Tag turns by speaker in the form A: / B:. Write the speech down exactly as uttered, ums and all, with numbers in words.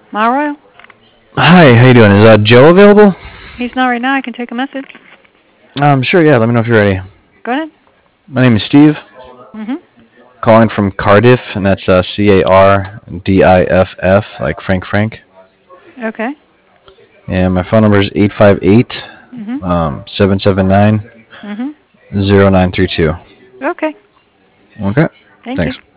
A: Mauro?
B: Hi, how you doing? Is uh, Joe available?
A: He's not right now. I can take a message.
B: Um, sure, yeah. Let me know if you're ready.
A: Go ahead.
B: My name is Steve,
A: Mm-hmm.
B: calling from Cardiff, and that's uh, C A R D I F F, like Frank Frank.
A: Okay.
B: And my phone number is eight five eight,
A: Mm-hmm.
B: um, seven seven nine,
A: Mm-hmm.
B: zero nine three two.
A: Okay.
B: Okay,
A: Thank you.
B: thanks.